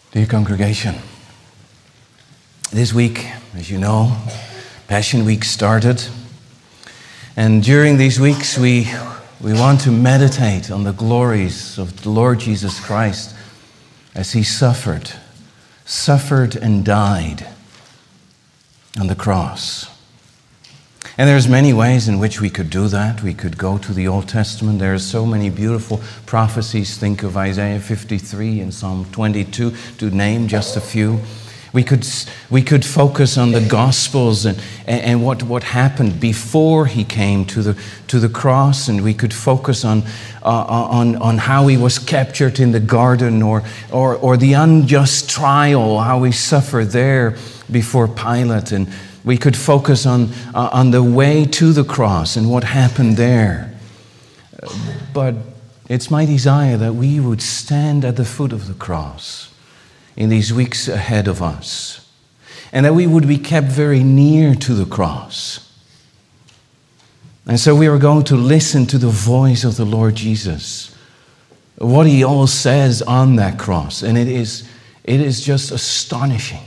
Dear congregation, this week, as you know, Passion Week started. And during these weeks, we want to meditate on the glories of the Lord Jesus Christ as He suffered and died on the cross. And there's many ways in which we could do that. We could go to the Old Testament. There are so many beautiful prophecies. Think of Isaiah 53 and Psalm 22 to name just a few. We could focus on the Gospels and what happened before He came to the cross, and we could focus on how He was captured in the garden, or the unjust trial, how He suffered there before Pilate, and we could focus on the way to the cross and what happened there. But it's my desire that we would stand at the foot of the cross in these weeks ahead of us, and that we would be kept very near to the cross. And so we are going to listen to the voice of the Lord Jesus, what He all says on that cross, and it is just astonishing.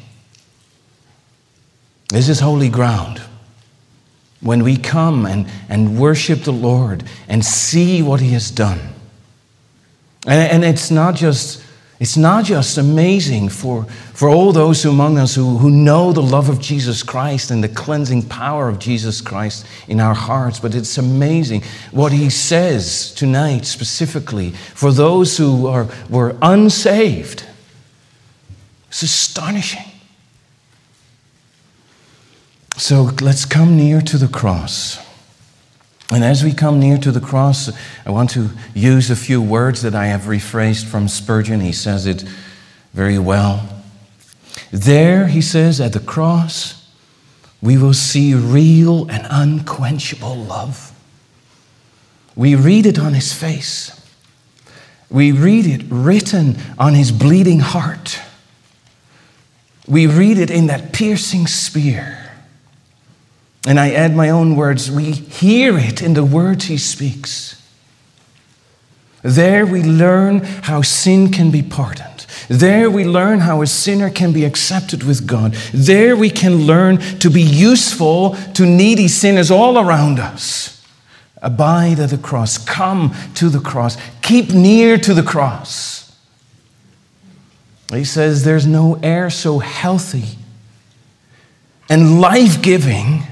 This is holy ground. When we come and worship the Lord and see what He has done. And it's not just amazing for all those among us who know the love of Jesus Christ and the cleansing power of Jesus Christ in our hearts, but it's amazing what He says tonight specifically for those who were unsaved. It's astonishing. So let's come near to the cross. And as we come near to the cross, I want to use a few words that I have rephrased from Spurgeon. He says it very well. There, he says, at the cross, we will see real and unquenchable love. We read it on His face. We read it written on His bleeding heart. We read it in that piercing spear. And I add my own words, we hear it in the words He speaks. There we learn how sin can be pardoned. There we learn how a sinner can be accepted with God. There we can learn to be useful to needy sinners all around us. Abide at the cross. Come to the cross. Keep near to the cross. He says there's no air so healthy and life-giving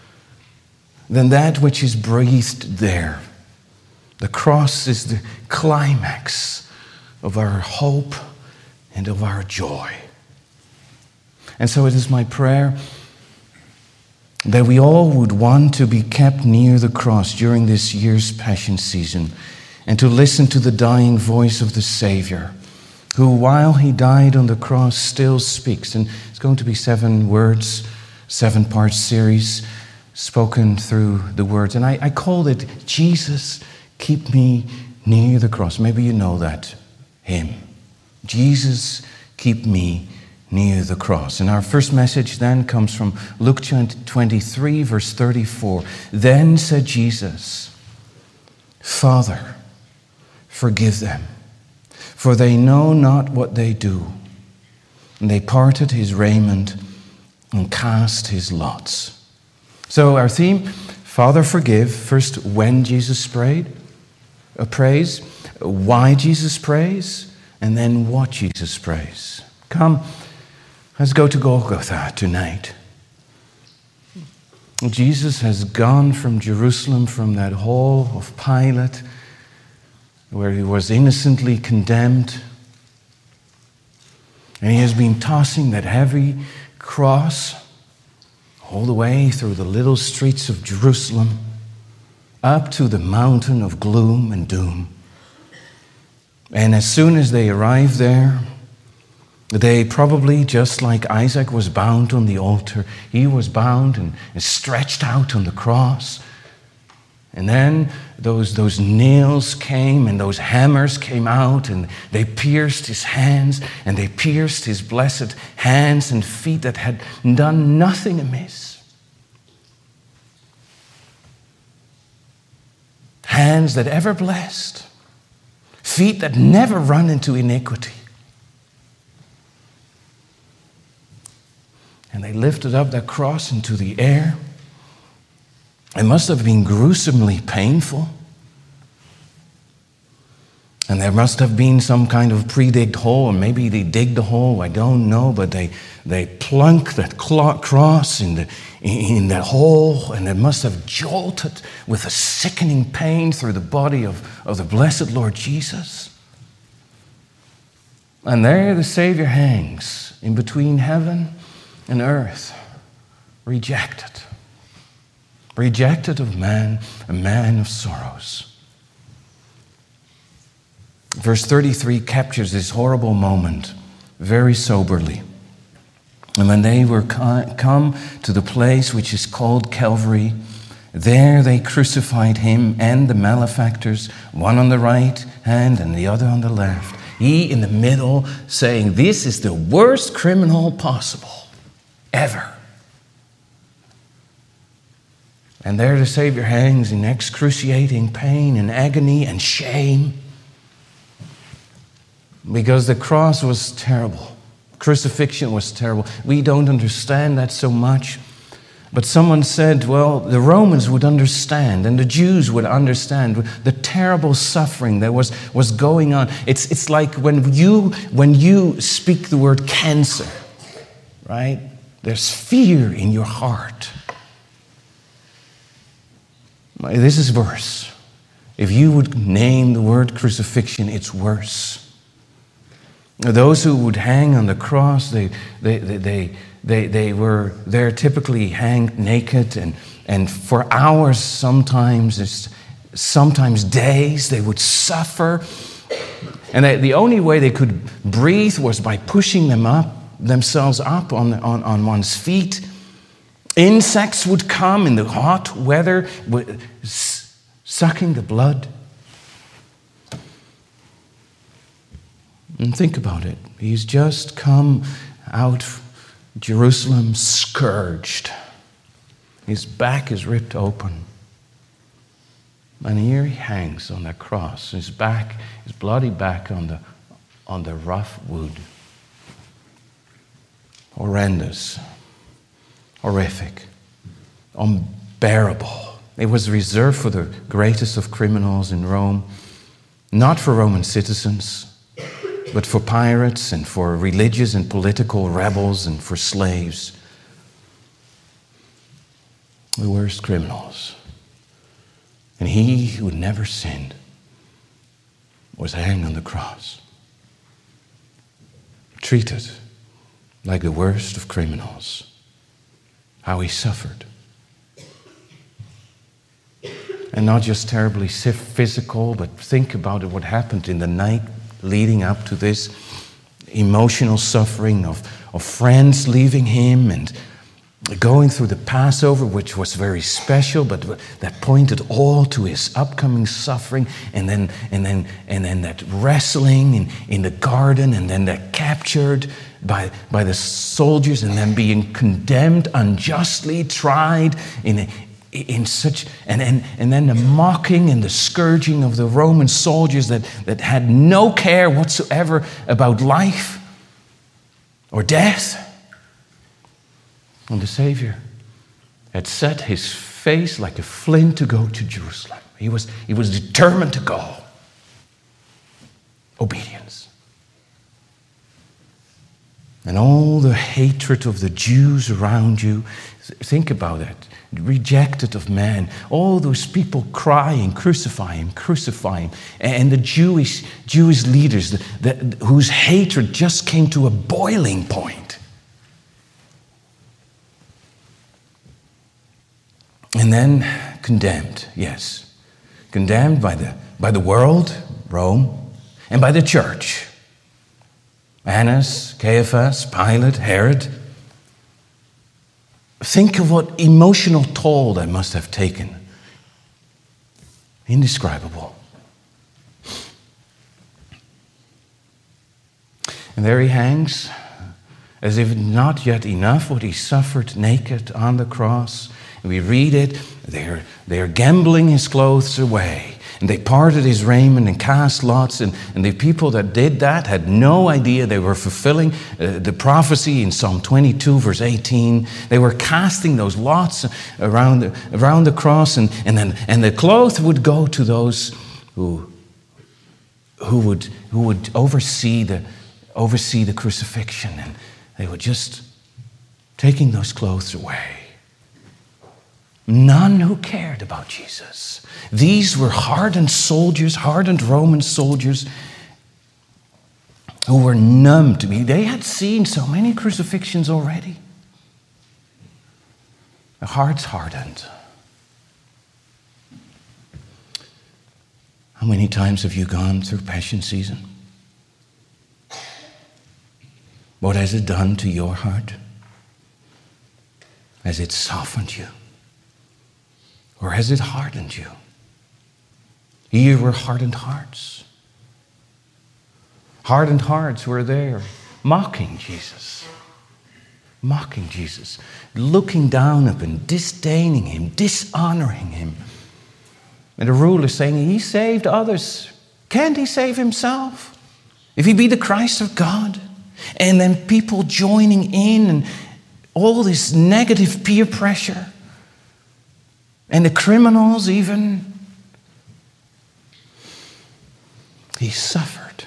than that which is breathed there. The cross is the climax of our hope and of our joy. And so it is my prayer that we all would want to be kept near the cross during this year's Passion season, and to listen to the dying voice of the Savior, who while He died on the cross still speaks. And it's going to be 7 words, 7-part series, spoken through the words. And I called it, Jesus, Keep Me Near the Cross. Maybe you know that hymn. Jesus, Keep Me Near the Cross. And our first message then comes from Luke 23, verse 34. Then said Jesus, Father, forgive them, for they know not what they do. And they parted His raiment and cast His lots. So our theme, Father, forgive. First, when Jesus prays, why Jesus prays, and then what Jesus prays. Come, let's go to Golgotha tonight. Jesus has gone from Jerusalem, from that hall of Pilate, where He was innocently condemned. And He has been tossing that heavy cross all the way through the little streets of Jerusalem, up to the mountain of gloom and doom. And as soon as they arrived there, they probably, just like Isaac was bound on the altar, he was bound and stretched out on the cross. And then those nails came and those hammers came out, and they pierced His hands, and they pierced His blessed hands and feet that had done nothing amiss. Hands that ever blessed, feet that never run into iniquity. they lifted up that cross into the air. It must have been gruesomely painful. And there must have been some kind of pre-digged hole, or maybe they digged the hole, I don't know, but they plunk that cross in that hole, and it must have jolted with a sickening pain through the body of the blessed Lord Jesus. And there the Savior hangs in between heaven and earth, rejected. Rejected of man, a man of sorrows. Verse 33 captures this horrible moment very soberly. And when they were come to the place which is called Calvary, there they crucified him and the malefactors, one on the right hand and the other on the left. He in the middle, saying, "This is the worst criminal possible, ever." And there the Savior hangs in excruciating pain and agony and shame. Because the cross was terrible. Crucifixion was terrible. We don't understand that so much. But someone said, well, the Romans would understand and the Jews would understand the terrible suffering that was going on. It's like when you speak the word cancer, right? There's fear in your heart. This is worse. If you would name the word crucifixion, it's worse. Those who would hang on the cross, they were there typically hanged naked and for hours, sometimes days, they would suffer. And the only way they could breathe was by pushing themselves up on one's feet. Insects would come in the hot weather, sucking the blood. And think about it. He's just come out of Jerusalem scourged. His back is ripped open. And here he hangs on that cross. His bloody back on the rough wood. Horrendous. Horrific. Unbearable. It was reserved for the greatest of criminals in Rome. Not for Roman citizens, but for pirates and for religious and political rebels and for slaves. The worst criminals. And he who had never sinned was hanged on the cross. Treated like the worst of criminals. How he suffered. And not just terribly physical, but think about it, what happened in the night leading up to this emotional suffering of friends leaving him and going through the Passover, which was very special, but that pointed all to his upcoming suffering, and then that wrestling in the garden, and then that captured by the soldiers, and then being condemned unjustly, tried in such, and then the mocking and the scourging of the Roman soldiers that had no care whatsoever about life or death. And the Savior had set his face like a flint to go to Jerusalem. He was determined to go. Obedience. And all the hatred of the Jews around you, think about it. Rejected of man, all those people crying, crucify him, crucify him. And the Jewish leaders whose hatred just came to a boiling point. And then condemned, yes. Condemned by the world, Rome, and by the church. Annas, Caiaphas, Pilate, Herod. Think of what emotional toll that must have taken. Indescribable. And there he hangs, as if not yet enough what he suffered naked on the cross. We read it, they're gambling his clothes away. And they parted his raiment and cast lots. And the people that did that had no idea they were fulfilling the prophecy in Psalm 22, verse 18. They were casting those lots around the cross. And the cloth would go to those who would oversee the crucifixion. And they were just taking those clothes away. None who cared about Jesus. These were hardened soldiers, hardened Roman soldiers who were numb to me. They had seen so many crucifixions already. Their hearts hardened. How many times have you gone through Passion season? What has it done to your heart? Has it softened you? Or has it hardened you? Here were hardened hearts. Hardened hearts were there, mocking Jesus. Mocking Jesus. Looking down upon him, disdaining him, dishonoring him. And the ruler saying, he saved others. Can't he save himself? If he be the Christ of God? And then people joining in and all this negative peer pressure. And the criminals even. He suffered.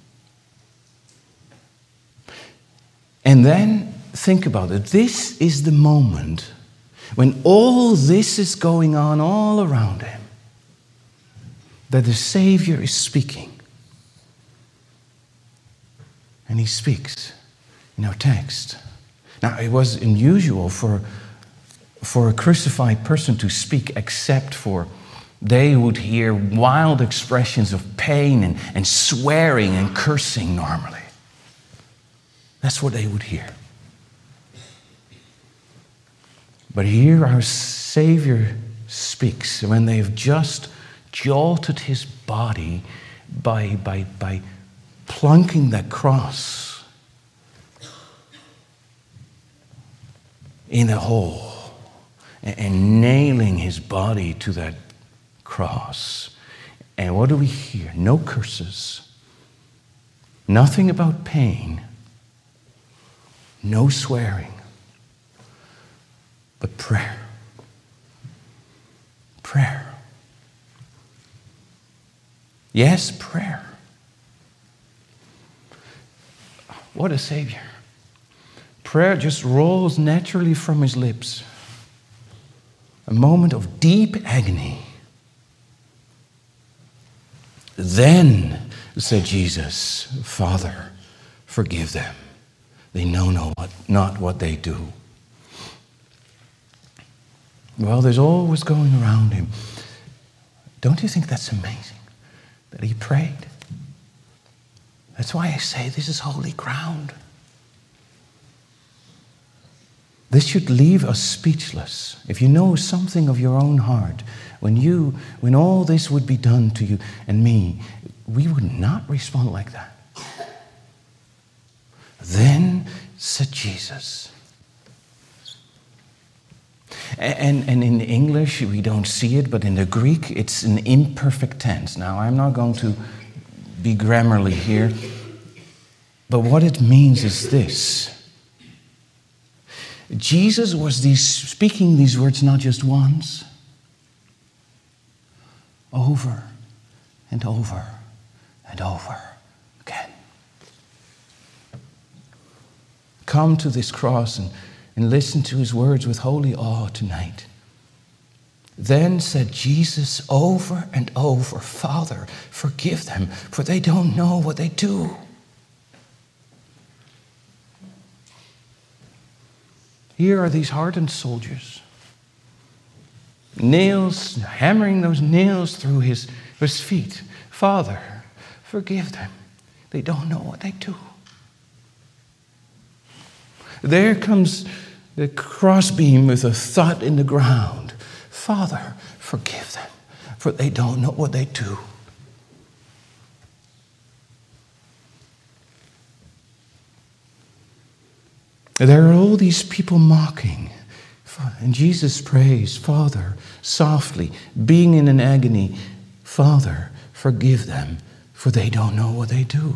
And then think about it. This is the moment when all this is going on all around him, that the Savior is speaking. And he speaks in our text. Now, it was unusual for a crucified person to speak, except for they would hear wild expressions of pain and swearing and cursing normally. That's what they would hear. But here our Savior speaks when they've just jolted his body by plunking that cross in a hole and nailing his body to that cross. And what do we hear? No curses. Nothing about pain. No swearing. But prayer. Prayer. Yes, prayer. What a Savior. Prayer just rolls naturally from his lips. A moment of deep agony. Then said Jesus, Father, forgive them. They know not what they do. Well, there's always going around him. Don't you think that's amazing? That he prayed. That's why I say this is holy ground. This should leave us speechless. If you know something of your own heart, when all this would be done to you and me, we would not respond like that. Then said Jesus. And in English, we don't see it, but in the Greek, it's an imperfect tense. Now, I'm not going to be grammarly here, but what it means is this. Jesus was speaking these words not just once, over and over and over again. Come to this cross and listen to his words with holy awe tonight. Then said Jesus over and over, Father, forgive them, for they don't know what they do. Here are these hardened soldiers. Nails, hammering those nails through his feet. Father, forgive them. They don't know what they do. There comes the crossbeam with a thud in the ground. Father, forgive them, for they don't know what they do. There are all these people mocking. And Jesus prays, Father, softly, being in an agony, Father, forgive them, for they don't know what they do.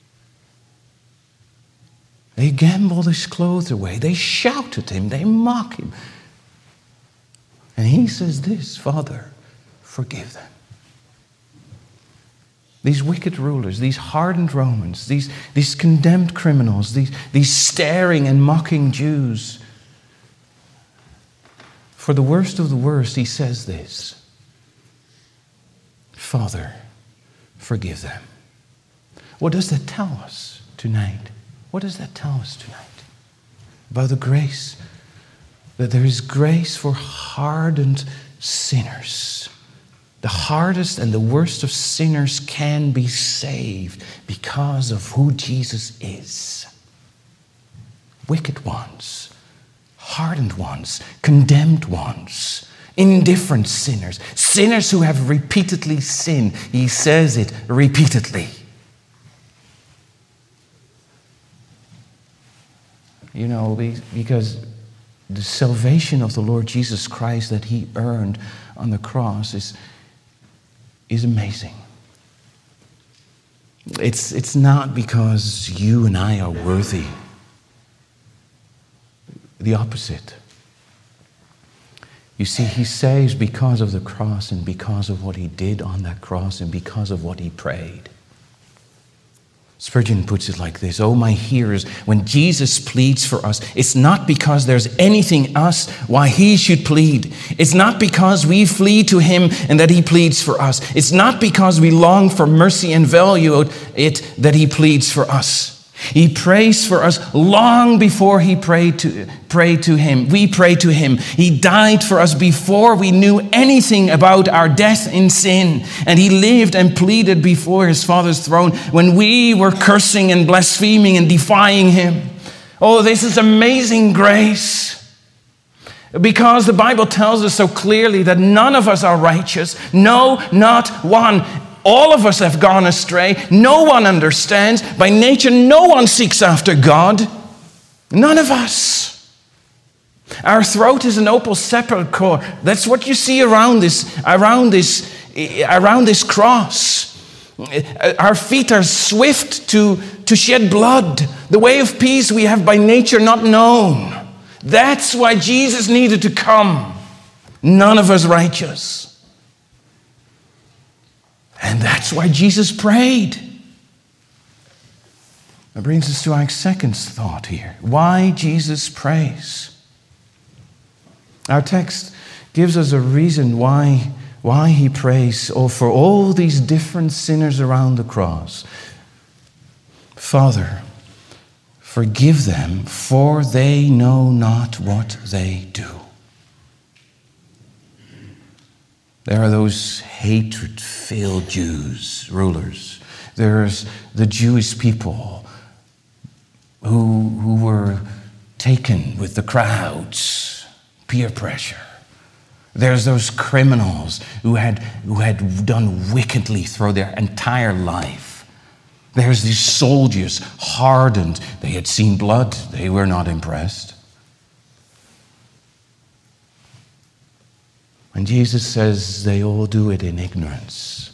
They gamble his clothes away. They shout at him. They mock him. And he says this, Father, forgive them. These wicked rulers, these hardened Romans, these condemned criminals, these staring and mocking Jews. For the worst of the worst, he says this, Father, forgive them. What does that tell us tonight? What does that tell us tonight? About the grace, that there is grace for hardened sinners. The hardest and the worst of sinners can be saved because of who Jesus is. Wicked ones, hardened ones, condemned ones, indifferent sinners, sinners who have repeatedly sinned. He says it repeatedly. You know, because the salvation of the Lord Jesus Christ that he earned on the cross is amazing. It's not because you and I are worthy. The opposite. You see, he saves because of the cross and because of what he did on that cross and because of what he prayed. Spurgeon puts it like this, oh, my hearers, when Jesus pleads for us, it's not because there's anything else why he should plead. It's not because we flee to him and that he pleads for us. It's not because we long for mercy and value it that he pleads for us. He prays for us long before he prayed to him. We pray to him. He died for us before we knew anything about our death in sin. And he lived and pleaded before his Father's throne when we were cursing and blaspheming and defying him. Oh, this is amazing grace. Because the Bible tells us so clearly that none of us are righteous. No, not one. All of us have gone astray. No one understands. By nature, no one seeks after God. None of us. Our throat is an open sepulchre. That's what you see around this cross. Our feet are swift to shed blood. The way of peace we have by nature not known. That's why Jesus needed to come. None of us righteous. And that's why Jesus prayed. That brings us to our second thought here. Why Jesus prays. Our text gives us a reason why he prays for all these different sinners around the cross. Father, forgive them, for they know not what they do. There are those hatred-filled Jews, rulers. There's the Jewish people who were taken with the crowds, peer pressure. There's those criminals who had done wickedly through their entire life. There's these soldiers, hardened. They had seen blood. They were not impressed. And Jesus says they all do it in ignorance.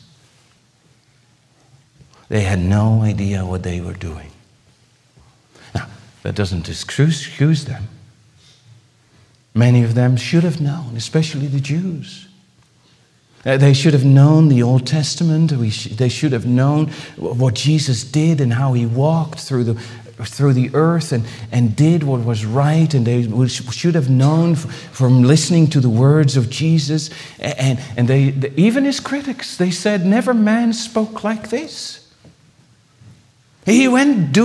They had no idea what they were doing. Now, that doesn't excuse them. Many of them should have known, especially the Jews. They should have known the Old Testament. They should have known what Jesus did and how he walked through the earth and did what was right, and they should have known from listening to the words of Jesus. And they even his critics, they said, never man spoke like this. He went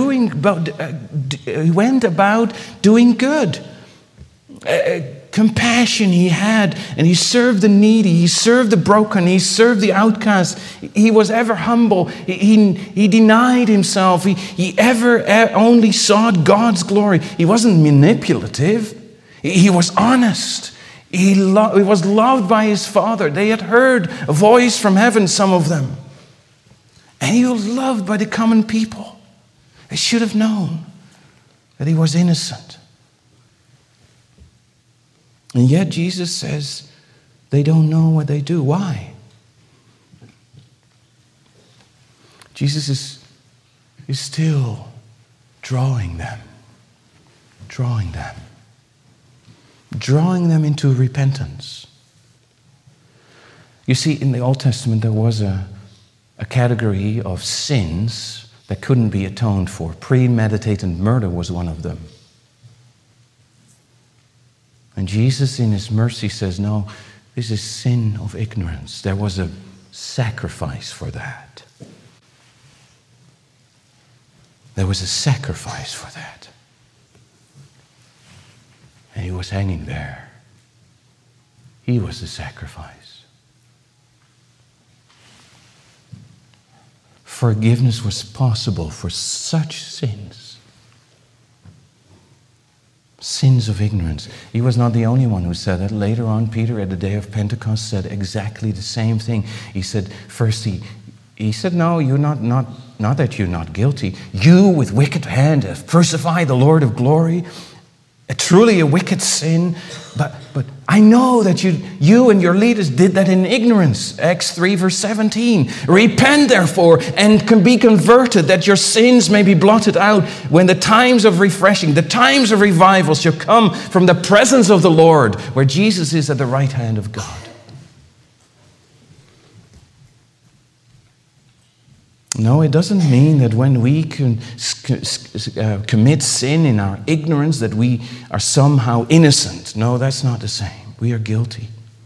about doing good. Compassion he had, and he served the needy, he served the broken, he served the outcast. He was ever humble. He denied himself. He ever only sought God's glory. He wasn't manipulative. He was honest. He was loved by his Father. They had heard a voice from heaven, some of them. And he was loved by the common people. They should have known that he was innocent. And yet Jesus says they don't know what they do. Why? Jesus is still drawing them into repentance. You see, in the Old Testament, there was a category of sins that couldn't be atoned for. Premeditated murder was one of them. And Jesus, in his mercy, says, no, this is sin of ignorance. There was a sacrifice for that. There was a sacrifice for that. And he was hanging there. He was the sacrifice. Forgiveness was possible for such sins. Sins of ignorance. He was not the only one who said that. Later on, Peter, at the day of Pentecost, said exactly the same thing. He said, first he said, no, you're not that you're not guilty. You, with wicked hand, have crucified the Lord of glory. Truly a wicked sin. But I know that you and your leaders did that in ignorance. Acts 3 verse 17. Repent therefore and can be converted, that your sins may be blotted out when the times of refreshing, the times of revival shall come from the presence of the Lord, where Jesus is at the right hand of God. No, it doesn't mean that when we commit sin in our ignorance that we are somehow innocent. No, that's not the same. We are guilty.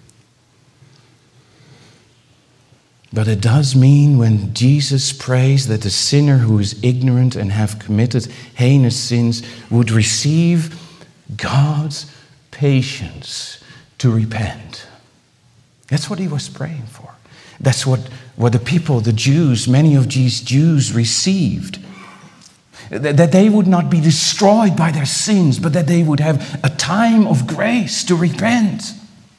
But it does mean when Jesus prays that the sinner who is ignorant and have committed heinous sins would receive God's patience to repent. That's what he was praying for. That's what the people, the Jews, many of these Jews received. That they would not be destroyed by their sins, but that they would have a time of grace to repent.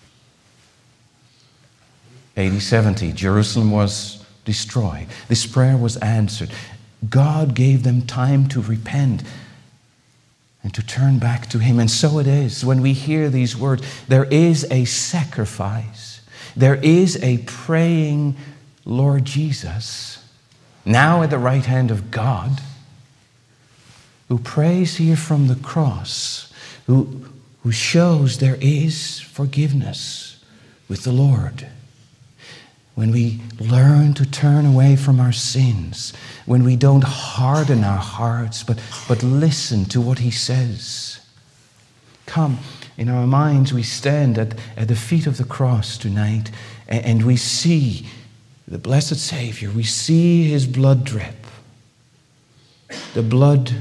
AD 70, Jerusalem was destroyed. This prayer was answered. God gave them time to repent and to turn back to him. And so it is. When we hear these words, there is a sacrifice. There is a praying Lord Jesus, now at the right hand of God, who prays here from the cross, who shows there is forgiveness with the Lord. When we learn to turn away from our sins, when we don't harden our hearts, but listen to what he says. Come, in our minds we stand at the feet of the cross tonight, and we see the blessed Savior. We see his blood drip, the blood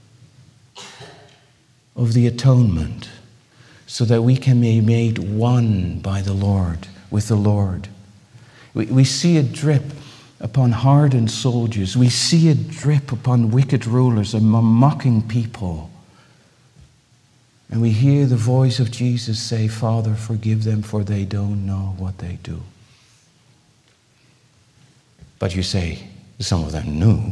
of the atonement, so that we can be made one by the Lord, with the Lord. We see it drip upon hardened soldiers. We see it drip upon wicked rulers and mocking people. And we hear the voice of Jesus say, Father, forgive them, for they don't know what they do. But you say, some of them knew.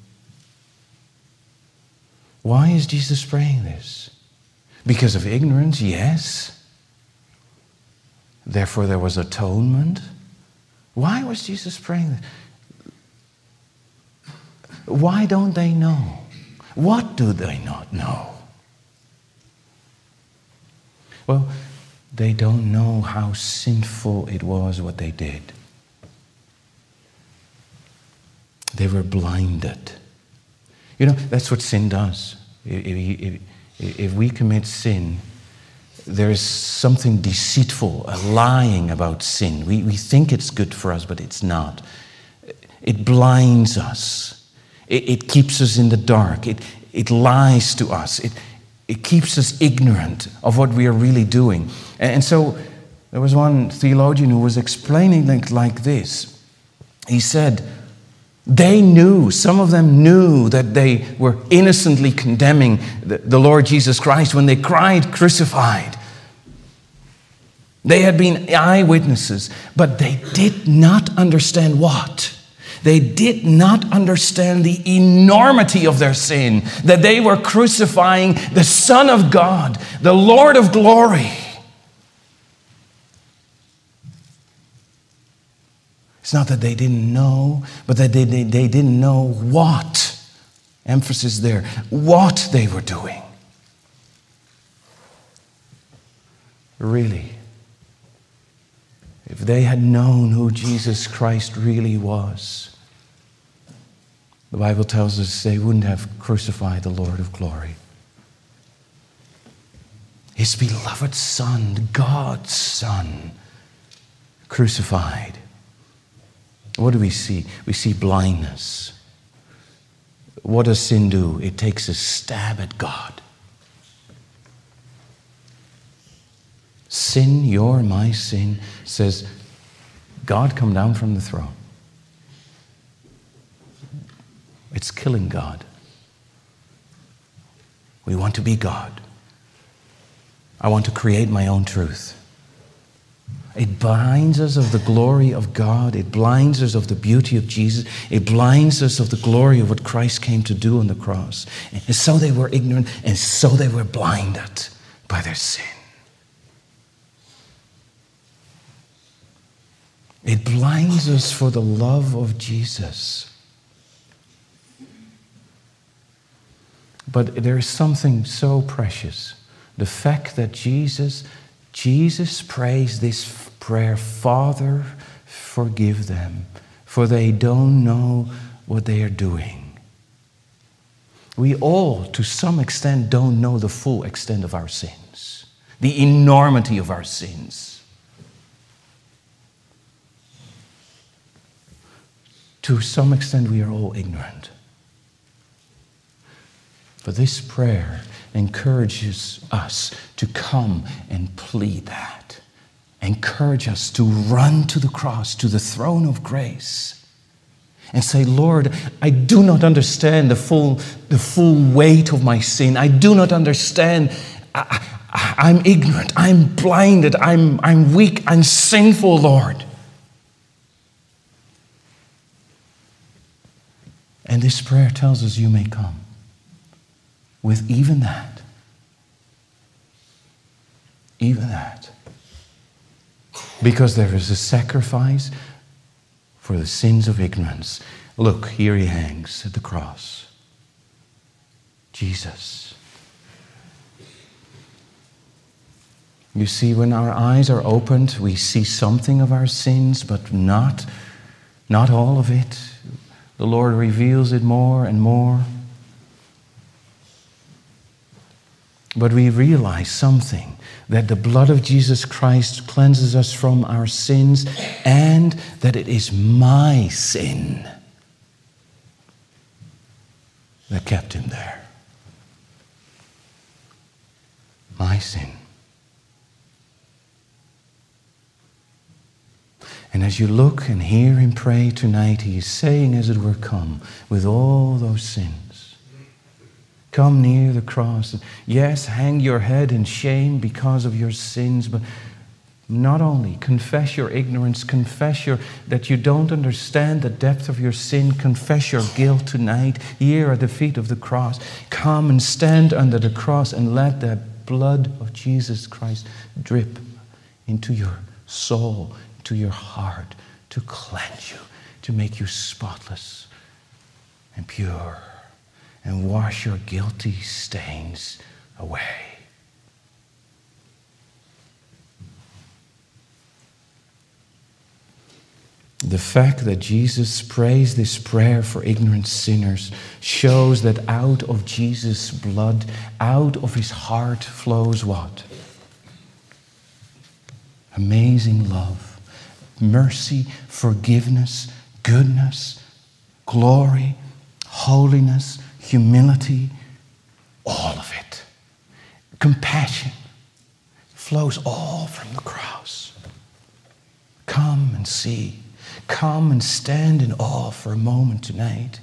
Why is Jesus praying this? Because of ignorance? Yes. Therefore there was atonement. Why was Jesus praying this? Why don't they know? What do they not know? Well, they don't know how sinful it was what they did. They were blinded. You know, that's what sin does. If we commit sin, there is something deceitful, lying about sin. We think it's good for us, but it's not. It blinds us. It keeps us in the dark. It lies to us. It keeps us ignorant of what we are really doing. And so there was one theologian who was explaining it like this. He said, they knew, some of them knew that they were innocently condemning the Lord Jesus Christ when they cried, crucified. They had been eyewitnesses, but they did not understand what? They did not understand the enormity of their sin, that they were crucifying the Son of God, the Lord of glory. It's not that they didn't know, but that they didn't know what, emphasis there, what they were doing. Really, if they had known who Jesus Christ really was, the Bible tells us they wouldn't have crucified the Lord of glory. His beloved Son, God's Son, crucified. What do we see? We see blindness. What does sin do? It takes a stab at God. Sin, my sin, says, God, come down from the throne. It's killing God. We want to be God. I want to create my own truth. It blinds us of the glory of God. It blinds us of the beauty of Jesus. It blinds us of the glory of what Christ came to do on the cross. And so they were ignorant, and so they were blinded by their sin. It blinds us for the love of Jesus. But there is something so precious. The fact that Jesus prays this prayer, Father, forgive them, for they don't know what they are doing. We all, to some extent, don't know the full extent of our sins, the enormity of our sins. To some extent, we are all ignorant. But this prayer encourages us to come and plead that. Encourage us to run to the cross, to the throne of grace, and say, Lord, I do not understand the full weight of my sin. I do not understand. I'm ignorant. I'm blinded. I'm weak. I'm sinful, Lord. And this prayer tells us you may come with even that. Even that. Because there is a sacrifice for the sins of ignorance. Look, here he hangs at the cross. Jesus. You see, when our eyes are opened, we see something of our sins, but not all of it. The Lord reveals it more and more. But we realize something, that the blood of Jesus Christ cleanses us from our sins, and that it is my sin that kept him there. My sin. And as you look and hear him pray tonight, he is saying, as it were, come with all those sins. Come near the cross. Yes, hang your head in shame because of your sins, but not only confess your ignorance, confess that you don't understand the depth of your sin, confess your guilt tonight here at the feet of the cross. Come and stand under the cross and let that blood of Jesus Christ drip into your soul, to your heart, to cleanse you, to make you spotless and pure, and wash your guilty stains away. The fact that Jesus prays this prayer for ignorant sinners shows that out of Jesus' blood, out of his heart flows what? Amazing love. Mercy, forgiveness, goodness, glory, holiness, humility, all of it. Compassion flows all from the cross. Come and see. Come and stand in awe for a moment tonight.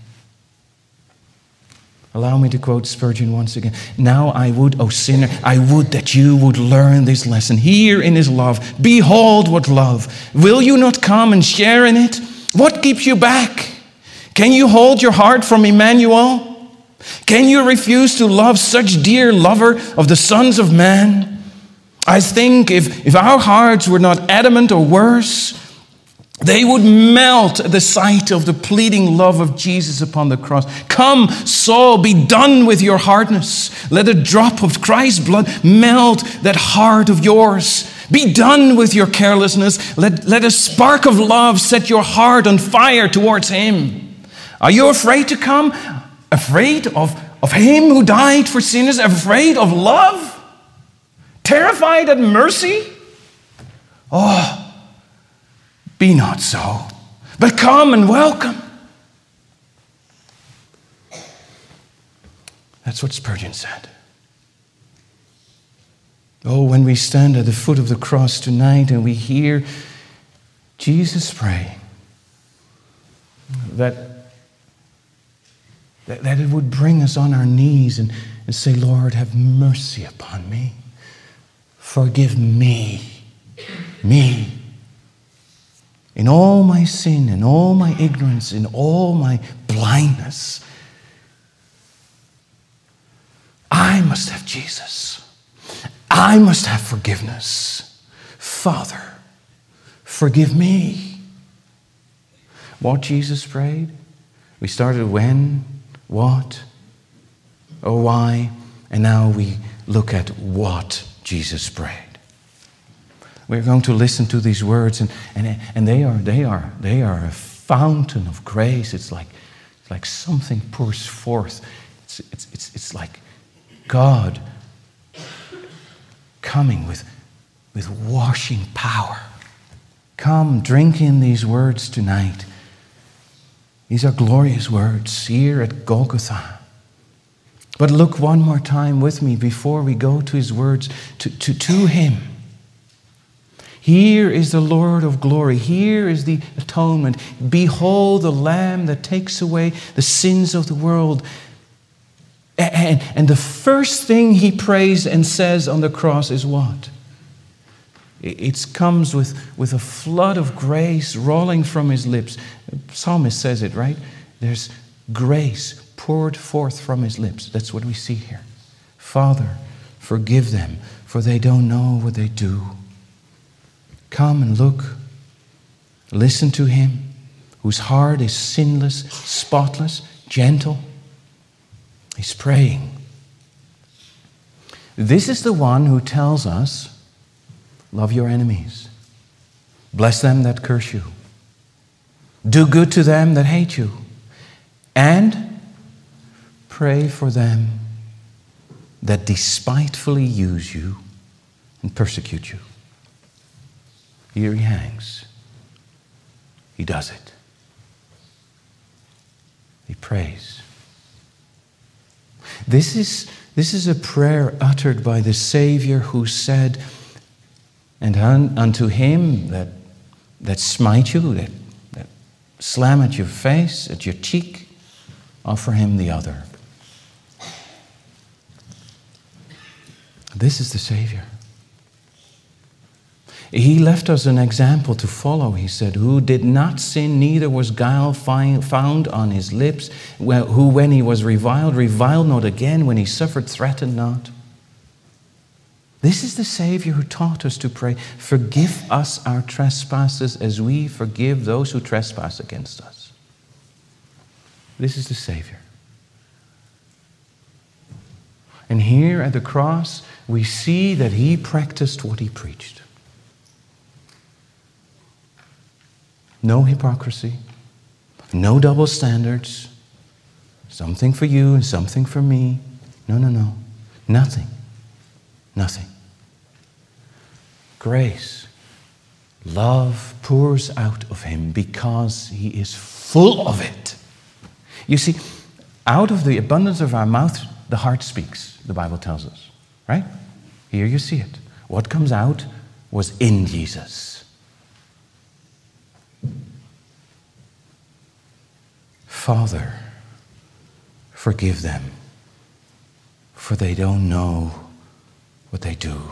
Allow me to quote Spurgeon once again. Now I would, O sinner, I would that you would learn this lesson. Here in his love, behold what love. Will you not come and share in it? What keeps you back? Can you hold your heart from Emmanuel? Can you refuse to love such dear lover of the sons of man? I think if our hearts were not adamant or worse, They would melt at the sight of the pleading love of Jesus upon the cross. Come, Saul, be done with your hardness. Let a drop of Christ's blood melt that heart of yours. Be done with your carelessness. Let a spark of love set your heart on fire towards Him. Are you afraid to come? Afraid of Him who died for sinners? Afraid of love? Terrified at mercy? Oh, be not so, but come and welcome. That's what Spurgeon said. Oh, when we stand at the foot of the cross tonight and we hear Jesus pray, that it would bring us on our knees and say, Lord, have mercy upon me. Forgive me. In all my sin, in all my ignorance, in all my blindness, I must have Jesus. I must have forgiveness. Father, forgive me. What Jesus prayed? We started when, what, or why, and now we look at what Jesus prayed. We're going to listen to these words, and they are a fountain of grace. It's like something pours forth. It's like God coming with washing power. Come, drink in these words tonight. These are glorious words here at Golgotha. But look one more time with me before we go to His words to Him. Here is the Lord of glory. Here is the atonement. Behold the Lamb that takes away the sins of the world. And the first thing He prays and says on the cross is what? It comes with a flood of grace rolling from His lips. The psalmist says it, right? There's grace poured forth from His lips. That's what we see here. Father, forgive them, for they don't know what they do. Come and look. Listen to Him, whose heart is sinless, spotless, gentle. He's praying. This is the one who tells us, love your enemies. Bless them that curse you. Do good to them that hate you. And pray for them that despitefully use you and persecute you. Here He hangs. He does it. He prays. This is a prayer uttered by the Savior who said, and unto him that smite you, that slam at your face, at your cheek, offer him the other. This is the Savior. He left us an example to follow. He said, who did not sin, neither was guile found on his lips, who when he was reviled not again, when he suffered, threatened not. This is the Savior who taught us to pray, forgive us our trespasses as we forgive those who trespass against us. This is the Savior. And here at the cross, we see that He practiced what He preached. No hypocrisy, no double standards, something for you and something for me. No. Nothing. Grace, love pours out of Him because He is full of it. You see, out of the abundance of our mouth, the heart speaks, the Bible tells us, right? Here you see it. What comes out was in Jesus. Father, forgive them, for they don't know what they do.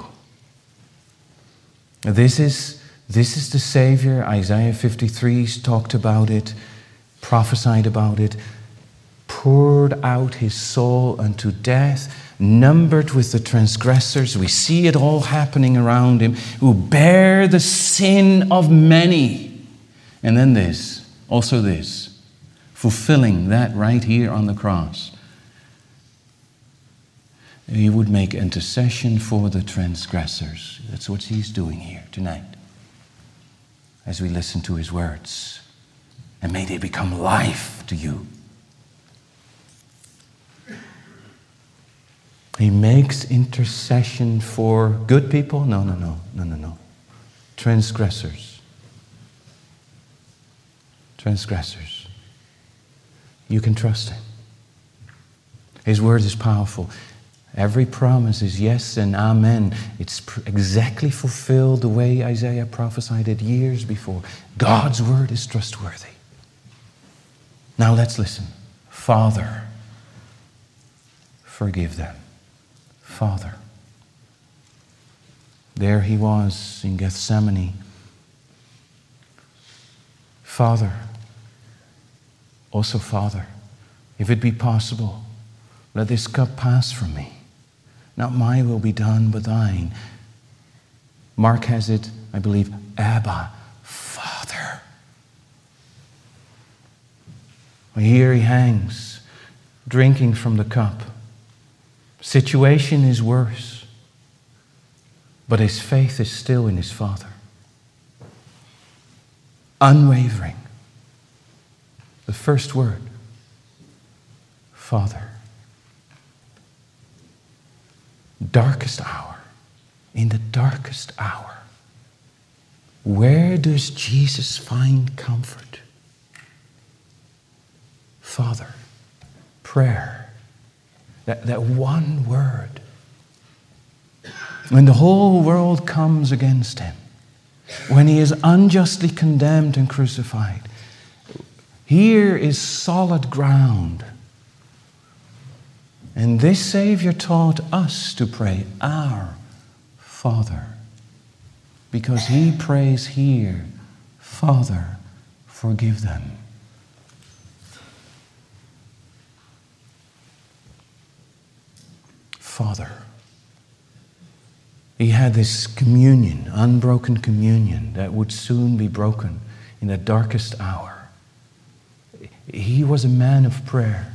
This is the Savior. Isaiah 53 talked about it, prophesied about it, poured out His soul unto death, numbered with the transgressors. We see it all happening around Him, who bear the sin of many And then this, also this, fulfilling that right here on the cross. He would make intercession for the transgressors. That's what he's doing here tonight as we listen to his words. And may they become life to you. He makes intercession for good people? No. Transgressors. Transgressors. You can trust him. His word is powerful. Every promise is yes and amen. It's exactly fulfilled the way Isaiah prophesied it years before. God's word is trustworthy. Now let's listen. Father, forgive them. Father. There he was in Gethsemane. Father. Also, Father, if it be possible, let this cup pass from me. Not my will be done, but thine. Mark has it, I believe, Abba, Father. Here he hangs, drinking from the cup. Situation is worse, but his faith is still in his Father. Unwavering. The first word, Father. Darkest hour, in the darkest hour, where does Jesus find comfort? Father, prayer, that one word. When the whole world comes against him, when he is unjustly condemned and crucified, here is solid ground. And this Savior taught us to pray, Our Father, because he prays here, Father, forgive them. Father. He had this communion, unbroken communion, that would soon be broken in the darkest hour. He was a man of prayer.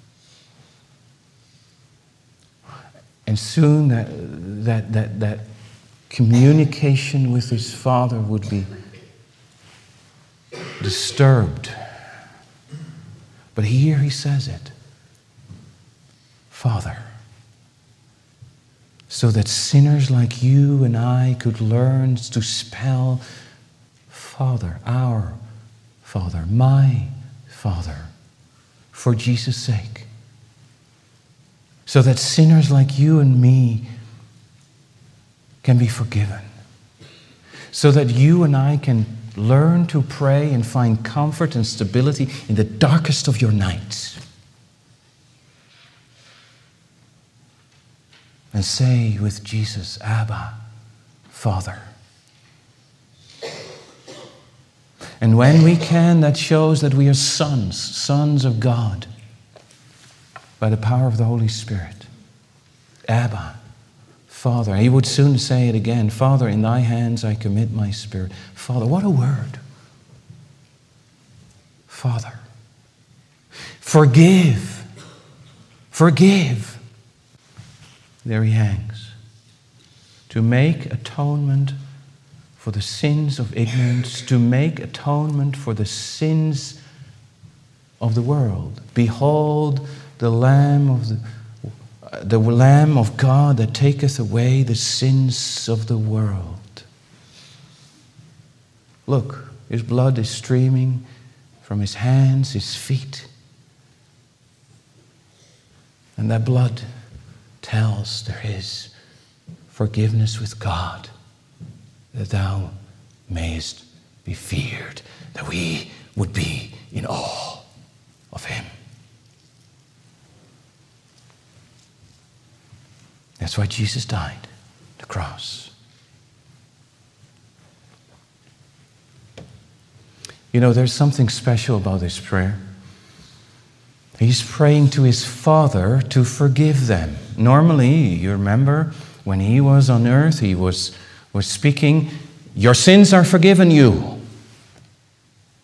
And soon that communication with his Father would be disturbed. But here he says it. Father. So that sinners like you and I could learn to spell Father, our Father, my Father, for Jesus' sake. So that sinners like you and me can be forgiven. So that you and I can learn to pray and find comfort and stability in the darkest of your nights. And say with Jesus, Abba, Father. And when we can, that shows that we are sons of God, by the power of the Holy Spirit. Abba, Father. He would soon say it again, Father, in thy hands I commit my spirit. Father, what a word. Father. Forgive. Forgive. There he hangs. To make atonement for the sins of ignorance, to make atonement for the sins of the world. Behold, the Lamb of God that taketh away the sins of the world. Look, his blood is streaming from his hands, his feet. And that blood tells there is forgiveness with God, that thou mayest be feared, that we would be in awe of him. That's why Jesus died, the cross. You know, there's something special about this prayer. He's praying to his Father to forgive them. Normally, you remember, when he was on earth, he was speaking, your sins are forgiven you.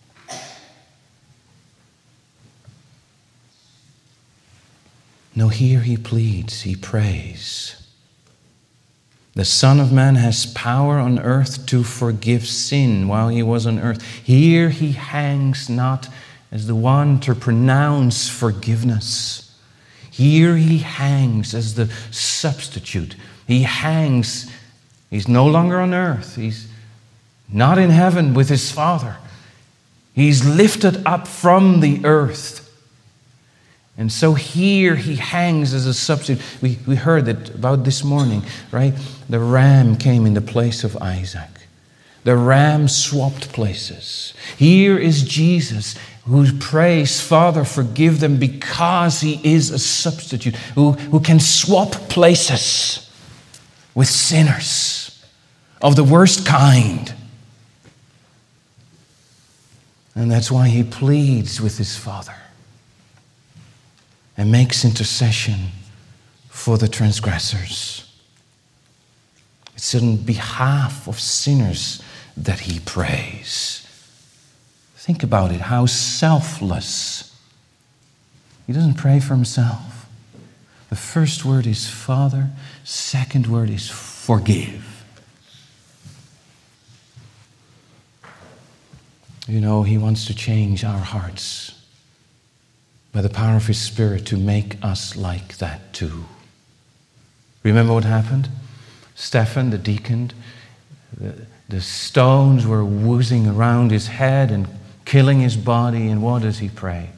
No, here he pleads, he prays. The Son of Man has power on earth to forgive sin while he was on earth. Here he hangs not as the one to pronounce forgiveness. Here he hangs as the substitute. He hangs, he's no longer on earth. He's not in heaven with his Father. He's lifted up from the earth. And so here he hangs as a substitute. We heard it about this morning, right? The ram came in the place of Isaac. The ram swapped places. Here is Jesus who prays, Father, forgive them, because he is a substitute who can swap places with sinners of the worst kind. And that's why he pleads with his Father and makes intercession for the transgressors. It's on behalf of sinners that he prays. Think about it, how selfless. He doesn't pray for himself. The first word is Father, second word is forgive. You know, he wants to change our hearts by the power of his Spirit to make us like that too. Remember what happened? Stephen, the deacon, the stones were whizzing around his head and killing his body, and what does he pray?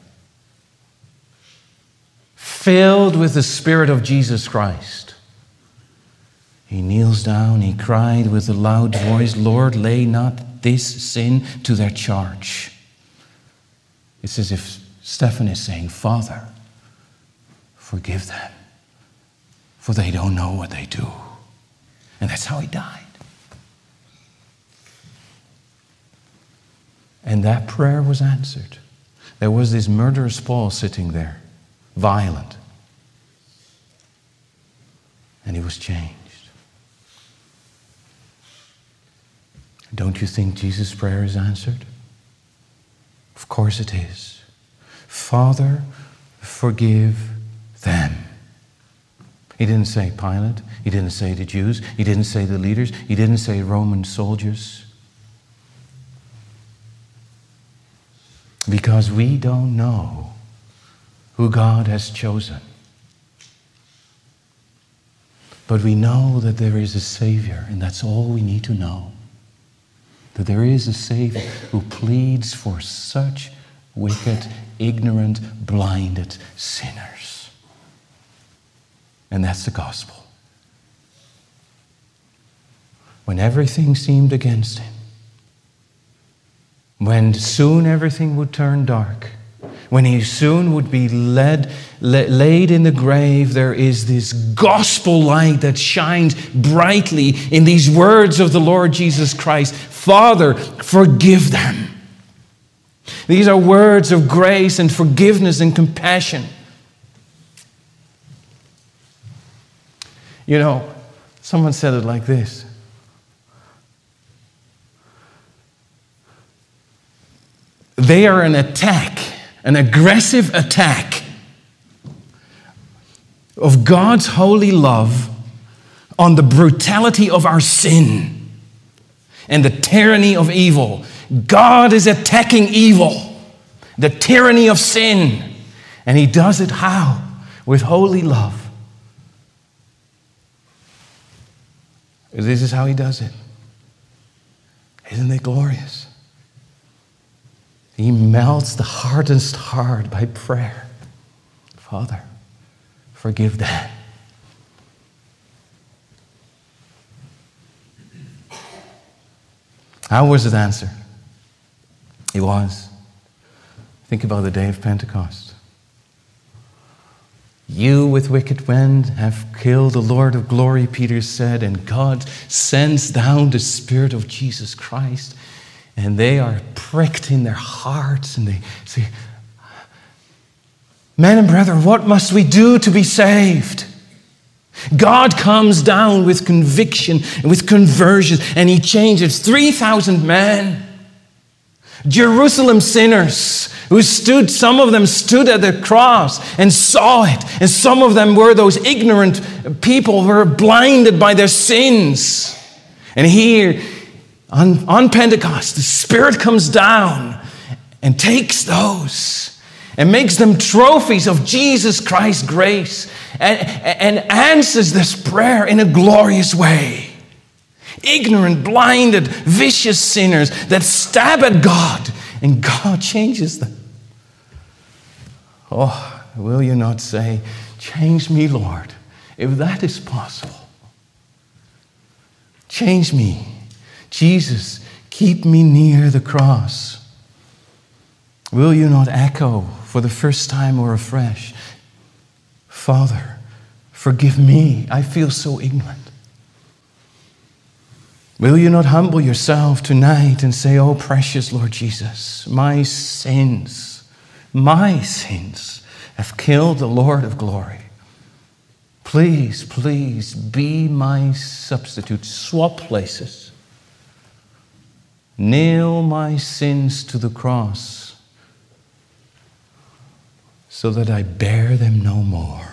Filled with the Spirit of Jesus Christ, he kneels down, he cried with a loud voice, Lord, lay not this sin to their charge. It's as if Stephen is saying, Father, forgive them, for they don't know what they do. And that's how he died. And that prayer was answered. There was this murderous Paul sitting there, violent. And he was changed. Don't you think Jesus' prayer is answered? Of course it is. Father, forgive them. He didn't say Pilate. He didn't say the Jews. He didn't say the leaders. He didn't say Roman soldiers. Because we don't know who God has chosen. But we know that there is a Savior, and that's all we need to know. That there is a Savior who pleads for such wicked, ignorant, blinded sinners. And that's the gospel. When everything seemed against him, when soon everything would turn dark, when he soon would be laid in the grave, there is this gospel light that shines brightly in these words of the Lord Jesus Christ. Father, forgive them. These are words of grace and forgiveness and compassion. You know, someone said it like this. They are an attack, an aggressive attack of God's holy love on the brutality of our sin and the tyranny of evil. God is attacking evil, the tyranny of sin. And he does it how? With holy love. This is how he does it. Isn't it glorious? He melts the hardest heart by prayer. Father, forgive them. How was it answered? It was. Think about the day of Pentecost. You with wicked men have killed the Lord of glory, Peter said, and God sends down the Spirit of Jesus Christ. And they are pricked in their hearts and they say, men and brethren, what must we do to be saved? God comes down with conviction and with conversion, and he changes 3,000 men. Jerusalem sinners who stood, some of them stood at the cross and saw it. And some of them were those ignorant people who were blinded by their sins. And here on Pentecost, the Spirit comes down and takes those and makes them trophies of Jesus Christ's grace and answers this prayer in a glorious way. Ignorant, blinded, vicious sinners that stab at God, and God changes them. Oh, will you not say, change me, Lord, if that is possible. Change me. Jesus, keep me near the cross. Will you not echo for the first time or afresh, Father, forgive me, I feel so ignorant. Will you not humble yourself tonight and say, oh, precious Lord Jesus, my sins have killed the Lord of glory. Please, please be my substitute. Swap places. Nail my sins to the cross so that I bear them no more.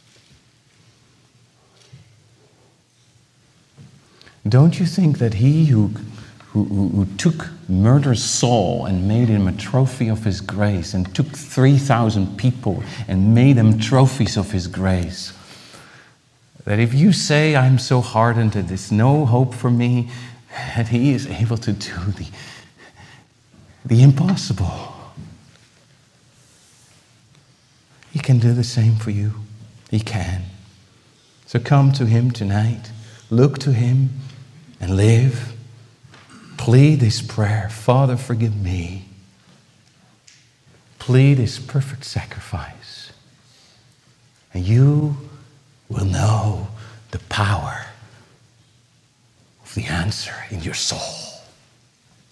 Don't you think that he who took murderous Saul and made him a trophy of his grace, and took 3,000 people and made them trophies of his grace, that if you say, I'm so hardened that there's no hope for me, that he is able to do the impossible. He can do the same for you. He can. So come to him tonight. Look to him and live. Plead this prayer. Father, forgive me. Plead his perfect sacrifice. And you will know the power of the answer in your soul.